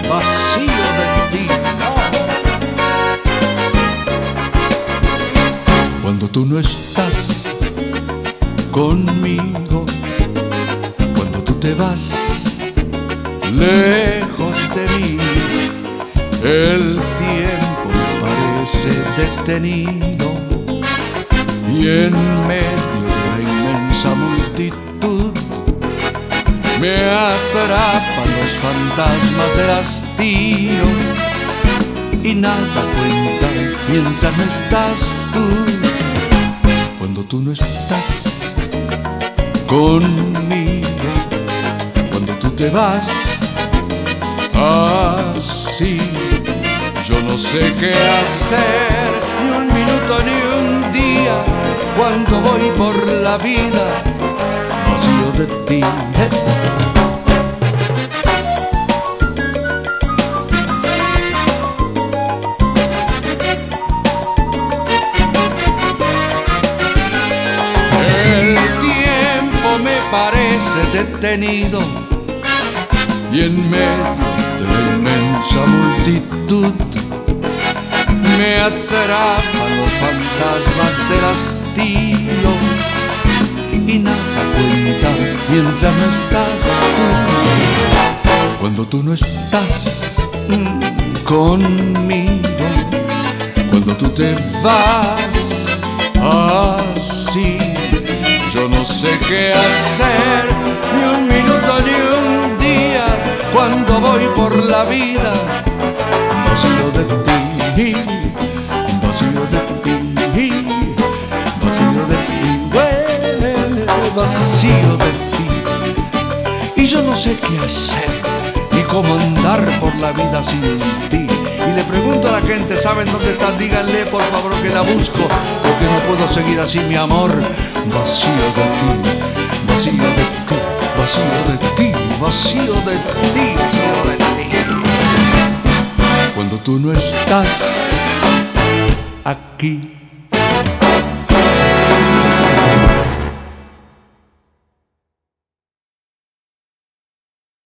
vacío de ti. Cuando tú no estás conmigo, cuando tú te vas lejos de mí, el tiempo me parece detenido y en medio de la inmensa multitud me atrapan los fantasmas del hastío y nada cuenta mientras no estás tú. Cuando tú no estás conmigo, cuando tú te vas así, yo no sé qué hacer, ni un minuto ni un día, cuando voy por la vida vacío de ti. El tiempo me parece detenido y en medio de la inmensa multitud me atrapan los fantasmas del hastío y nada cuenta mientras no estás tú. Cuando tú no estás conmigo, cuando tú te vas así, yo no sé qué hacer, ni un minuto ni un día, cuando voy por la vida vacío de ti, vacío de ti, vacío de ti, vacío de ti. Y yo no sé qué hacer, ni cómo andar por la vida sin ti. Y le pregunto a la gente, ¿saben dónde está? Díganle por favor que la busco, porque no puedo seguir así, mi amor. Vacío de ti, vacío de ti, vacío de ti, vacío de ti, vacío de ti. Cuando tú no estás aquí.